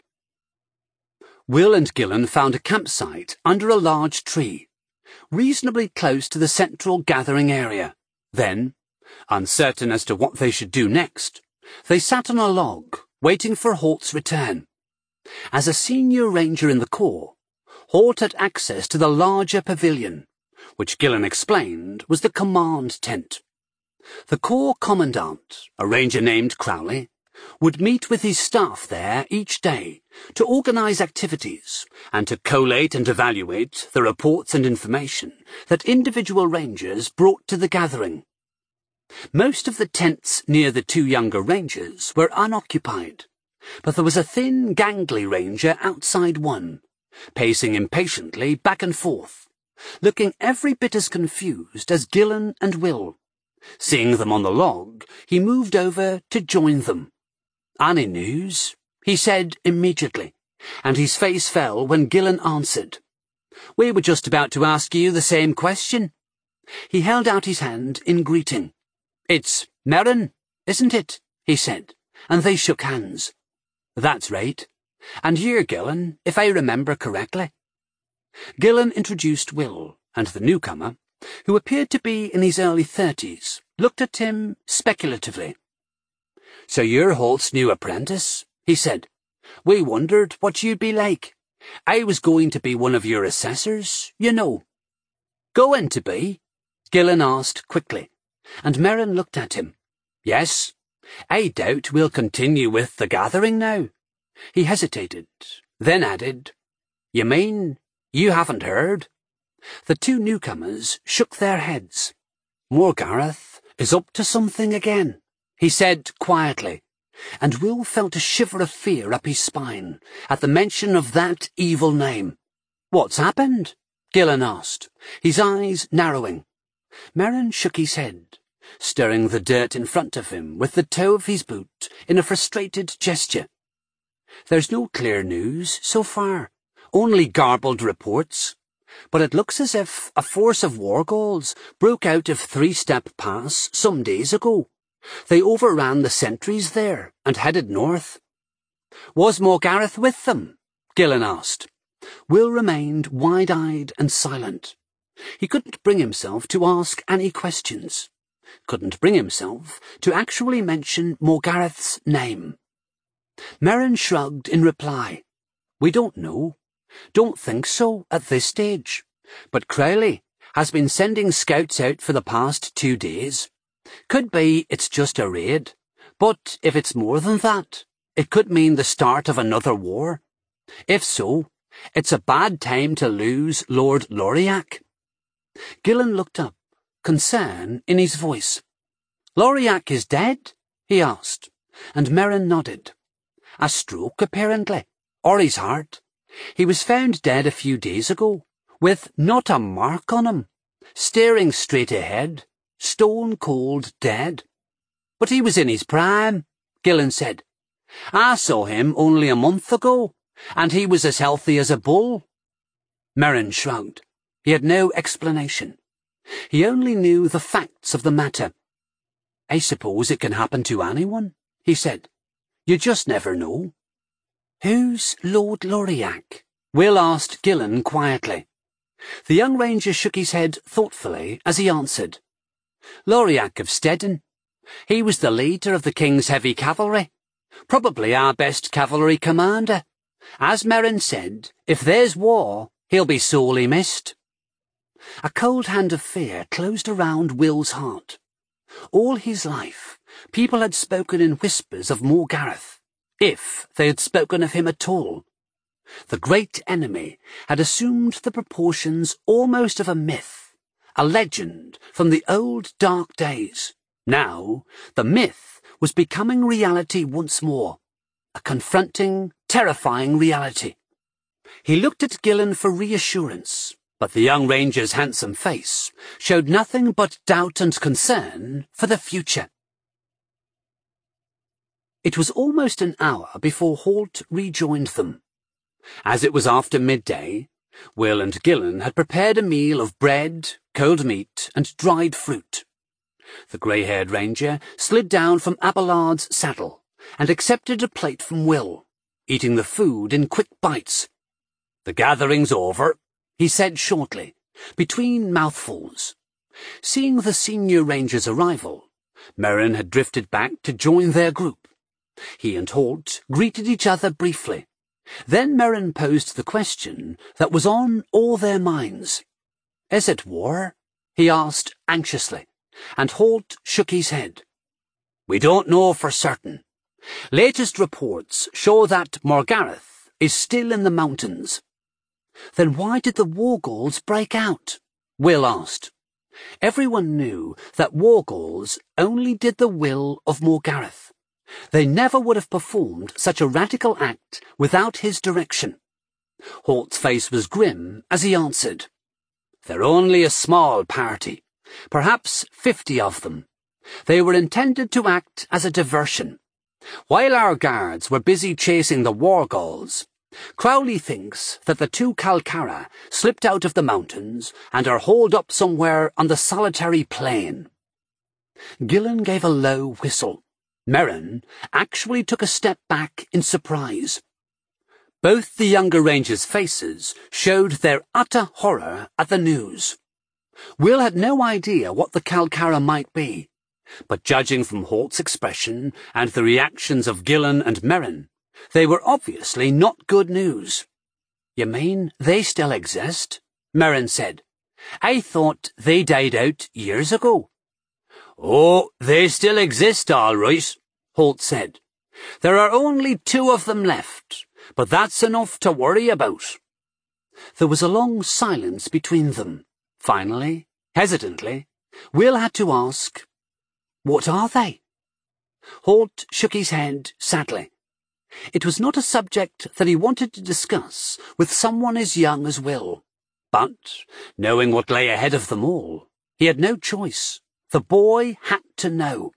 Will and Gillen found a campsite under a large tree, reasonably close to the central gathering area. Then, uncertain as to what they should do next, they sat on a log, waiting for Holt's return. As a senior ranger in the Corps, Holt had access to the larger pavilion, which Gillen explained was the command tent. The Corps Commandant, a ranger named Crowley, would meet with his staff there each day to organize activities and to collate and evaluate the reports and information that individual rangers brought to the gathering. Most of the tents near the 2 younger rangers were unoccupied, but there was a thin, gangly ranger outside one, pacing impatiently back and forth, looking every bit as confused as Gillen and Will. Seeing them on the log, he moved over to join them. "Any news?" he said immediately, and his face fell when Gillen answered. "We were just about to ask you the same question." He held out his hand in greeting. "It's Merrin, isn't it?" he said, and they shook hands. "That's right. And you're Gillen, if I remember correctly." Gillen introduced Will, and the newcomer, who appeared to be in his early 30s, looked at him speculatively. "So you're Holt's new apprentice," he said. "We wondered what you'd be like. I was going to be one of your assessors, you know." "Going to be?" Gillen asked quickly, and Merrin looked at him. "Yes. I doubt we'll continue with the gathering now." He hesitated, then added, "You mean you haven't heard?" The 2 newcomers shook their heads. "Morgareth is up to something again," he said quietly, and Will felt a shiver of fear up his spine at the mention of that evil name. "What's happened?" Gillen asked, his eyes narrowing. Merrin shook his head, stirring the dirt in front of him with the toe of his boot in a frustrated gesture. "There's no clear news so far, only garbled reports. But it looks as if a force of Wargols broke out of 3-Step Pass some days ago. They overran the sentries there and headed north." "Was Morgareth with them?" Gillen asked. Will remained wide-eyed and silent. He couldn't bring himself to ask any questions. Couldn't bring himself to actually mention Morgareth's name. Merrin shrugged in reply. "We don't know. Don't think so at this stage. But Crowley has been sending scouts out for the past 2 days. Could be it's just a raid, but if it's more than that, it could mean the start of another war. If so, it's a bad time to lose Lord Loriac." Gillen looked up, concern in his voice. "Loriac is dead?" he asked, and Merrin nodded. "A stroke, apparently, or his heart. He was found dead a few days ago, with not a mark on him. staring straight ahead, stone-cold dead. But he was in his prime, Gillen said. I saw him only a month ago, and he was as healthy as a bull. Merrin shrugged. He had no explanation. He only knew the facts of the matter. I suppose it can happen to anyone, he said. You just never know. Who's Lord Loriac? Will asked Gillen quietly. The young ranger shook his head thoughtfully as he answered. Loriac of Stedden. He was the leader of the King's heavy cavalry. Probably our best cavalry commander. As Merrin said, if there's war, he'll be sorely missed. A cold hand of fear closed around Will's heart. All his life, people had spoken in whispers of Morgareth, if they had spoken of him at all. The great enemy had assumed the proportions almost of a myth, a legend from the old dark days. Now, the myth was becoming reality once more, a confronting, terrifying reality. He looked at Gillen for reassurance, but the young ranger's handsome face showed nothing but doubt and concern for the future. It was almost an hour before Holt rejoined them. As it was after midday, Will and Gillen had prepared a meal of bread, cold meat, and dried fruit. The grey-haired ranger slid down from Abelard's saddle and accepted a plate from Will, eating the food in quick bites. The gathering's over, he said shortly, between mouthfuls. Seeing the senior ranger's arrival, Merrin had drifted back to join their group. He and Holt greeted each other briefly. Then Merrin posed the question that was on all their minds. Is it war? He asked anxiously, and Holt shook his head. We don't know for certain. Latest reports show that Morgareth is still in the mountains. Then why did the Wargals break out? Will asked. Everyone knew that Wargals only did the will of Morgareth. They never would have performed such a radical act without his direction. Holt's face was grim as he answered. They're only a small party, perhaps 50 of them. They were intended to act as a diversion. While our guards were busy chasing the Wargals, Crowley thinks that the two Kalcara slipped out of the mountains and are holed up somewhere on the solitary plain. Gillen gave a low whistle. Merrin actually took a step back in surprise. Both the younger rangers' faces showed their utter horror at the news. Will had no idea what the Kalcara might be, but judging from Holt's expression and the reactions of Gillen and Merrin, they were obviously not good news. You mean they still exist? Merrin said. I thought they died out years ago. Oh, they still exist, all right, Holt said. There are only 2 of them left, but that's enough to worry about. There was a long silence between them. Finally, hesitantly, Will had to ask, What are they? Holt shook his head sadly. It was not a subject that he wanted to discuss with someone as young as Will. But, knowing what lay ahead of them all, he had no choice. The boy had to know.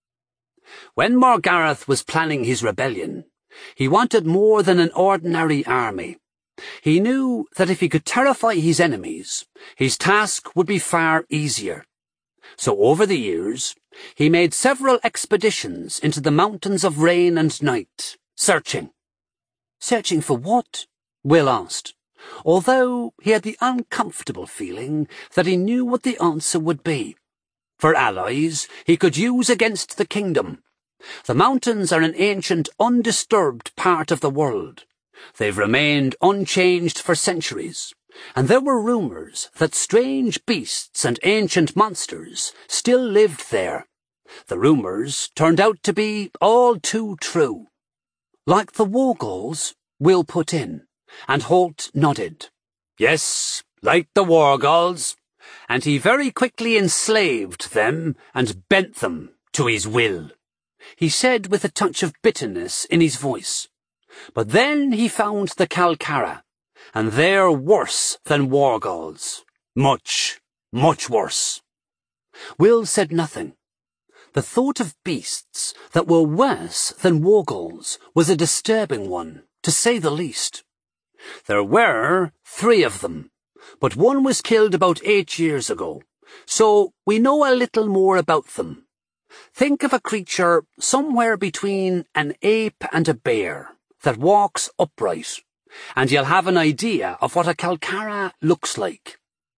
When Morgareth was planning his rebellion, he wanted more than an ordinary army. He knew that if he could terrify his enemies, his task would be far easier. So over the years, he made several expeditions into the mountains of Rain and Night, searching. Searching for what? Will asked, although he had the uncomfortable feeling that he knew what the answer would be. For allies he could use against the kingdom. The mountains are an ancient, undisturbed part of the world. They've remained unchanged for centuries, and there were rumours that strange beasts and ancient monsters still lived there. The rumours turned out to be all too true. Like the Wargals, Will put in, and Holt nodded. Yes, like the Wargals. And he very quickly enslaved them and bent them to his will, he said with a touch of bitterness in his voice. But then he found the Kalcara, and they're worse than Wargals. Much, Much worse. Will said nothing. The thought of beasts that were worse than wargals was a disturbing one, to say the least. There were 3 of them, but one was killed about 8 years ago, so we know a little more about them. Think of a creature somewhere between an ape and a bear that walks upright, and you'll have an idea of what a Calcara looks like.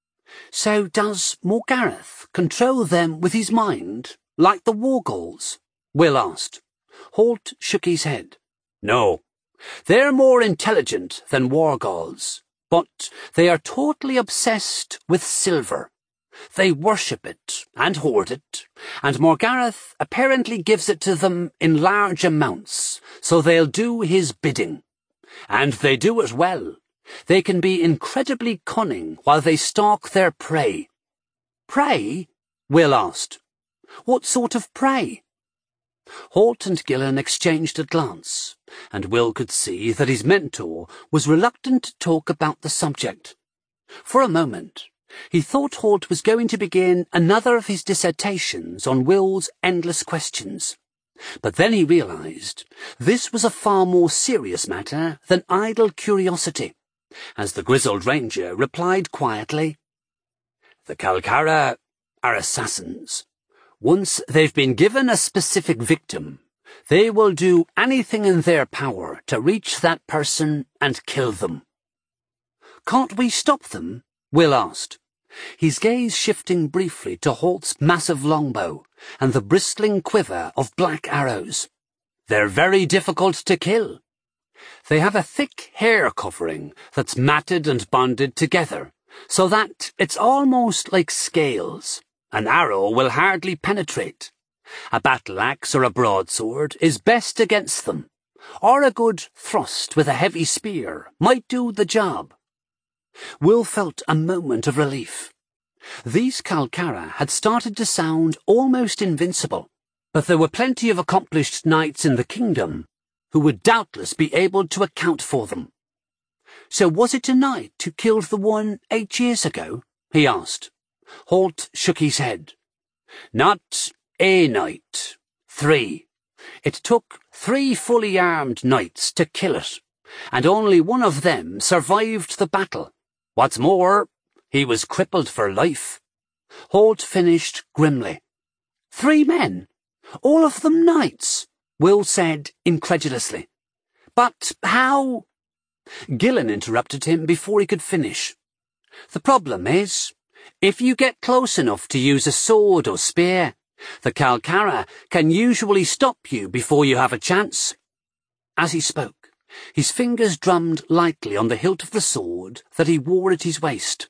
So does Morgareth control them with his mind, like the wargals? Will asked. Holt shook his head. No, they're more intelligent than wargals, but they are totally obsessed with silver. They worship it and hoard it, and Morgareth apparently gives it to them in large amounts, so they'll do his bidding. And they do it well. They can be incredibly cunning while they stalk their prey. Prey? Will asked. What sort of prey? Holt and Gillen exchanged a glance, and Will could see that his mentor was reluctant to talk about the subject. For a moment, he thought Holt was going to begin another of his dissertations on Will's endless questions. But then he realized this was a far more serious matter than idle curiosity, as the grizzled ranger replied quietly, The Calcara are assassins. Once they've been given a specific victim, they will do anything in their power to reach that person and kill them. Can't we stop them? Will asked, his gaze shifting briefly to Holt's massive longbow and the bristling quiver of black arrows. They're very difficult to kill. They have a thick hair covering that's matted and bonded together, so that it's almost like scales. An arrow will hardly penetrate. A battle-axe or a broadsword is best against them, or a good thrust with a heavy spear might do the job. Will felt a moment of relief. These Calcara had started to sound almost invincible, but there were plenty of accomplished knights in the kingdom who would doubtless be able to account for them. So was it a knight who killed the one 8 years ago? He asked. Holt shook his head. Not a knight. 3. It took 3 fully armed knights to kill it, and only one of them survived the battle. What's more, he was crippled for life. Holt finished grimly. 3 men? All of them knights? Will said incredulously. But how? Gillen interrupted him before he could finish. The problem is, if you get close enough to use a sword or spear, the Calcara can usually stop you before you have a chance. As he spoke, his fingers drummed lightly on the hilt of the sword that he wore at his waist.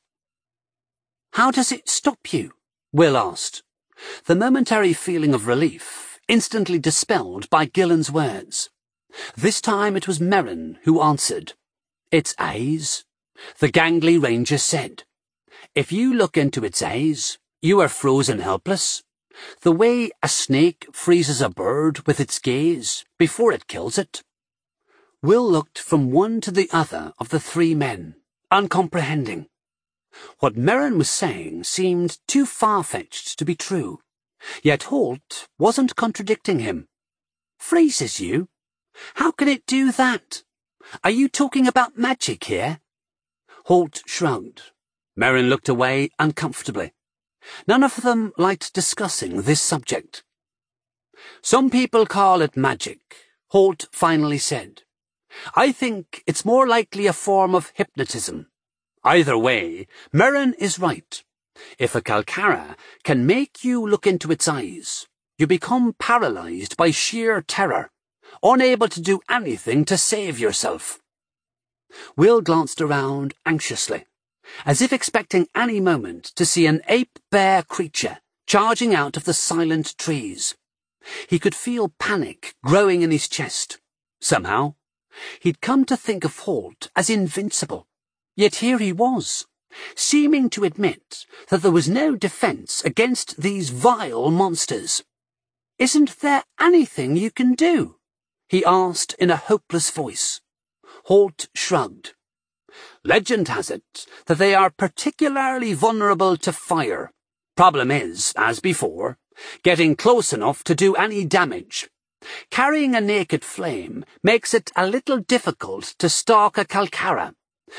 How does it stop you? Will asked, the momentary feeling of relief instantly dispelled by Gillen's words. This time it was Merrin who answered. Its eyes, the gangly ranger said. If you look into its eyes, you are frozen helpless, the way a snake freezes a bird with its gaze before it kills it. Will looked from one to the other of the 3 men, uncomprehending. What Merrin was saying seemed too far-fetched to be true, yet Holt wasn't contradicting him. Freezes you? How can it do that? Are you talking about magic here? Holt shrugged. Merrin looked away uncomfortably. None of them liked discussing this subject. Some people call it magic, Holt finally said. I think it's more likely a form of hypnotism. Either way, Merrin is right. If a Calcara can make you look into its eyes, you become paralyzed by sheer terror, unable to do anything to save yourself. Will glanced around anxiously, as if expecting any moment to see an ape-bear creature charging out of the silent trees. He could feel panic growing in his chest. Somehow, he'd come to think of Holt as invincible. Yet here he was, seeming to admit that there was no defense against these vile monsters. Isn't there anything you can do? He asked in a hopeless voice. Holt shrugged. Legend has it that they are particularly vulnerable to fire. Problem is, as before, getting close enough to do any damage. Carrying a naked flame makes it a little difficult to stalk a Kalcara.